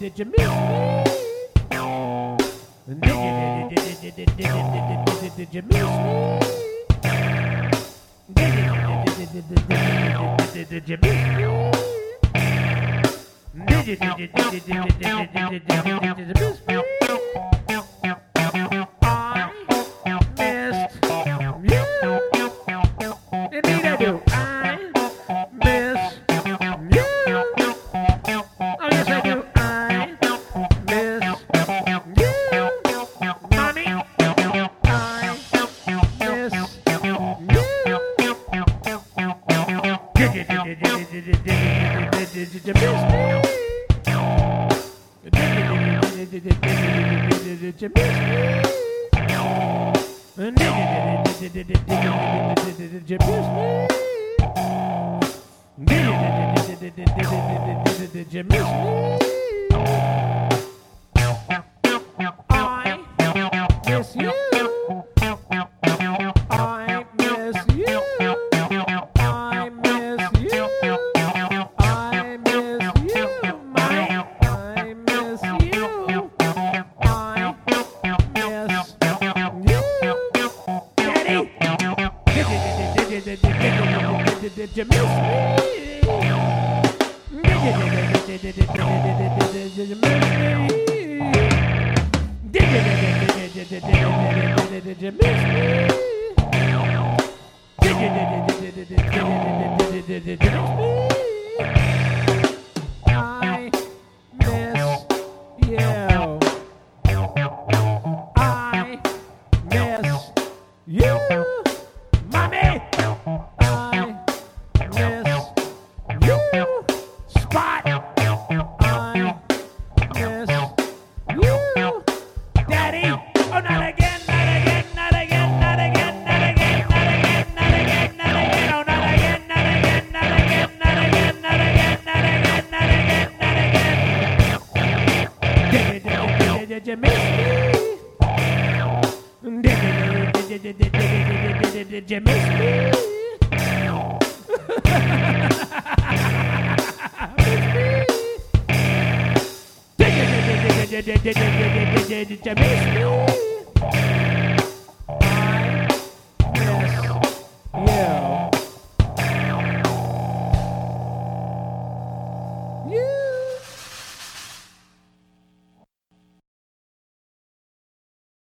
Did you miss me? Did you miss me? Did you miss me? Did you miss me? Indeed I do. I miss you. Oh yes I do. I miss you, mommy. I miss you. Did you miss me? Did you miss me? Did you miss me? I miss you. I miss you. I miss you. I miss you. I miss you. I miss you. Daddy. Did you miss me? Did you miss me? Did you miss me? I miss you. I miss you, mommy. I miss you, Spot. I miss you, Daddy. Oh, not again, not again, not again, not again, not again, not again, not again, not again. Oh, not again, not again, not again, not again, not again, not again, not again, not again. Did you miss me? Did you miss me? Did you miss me?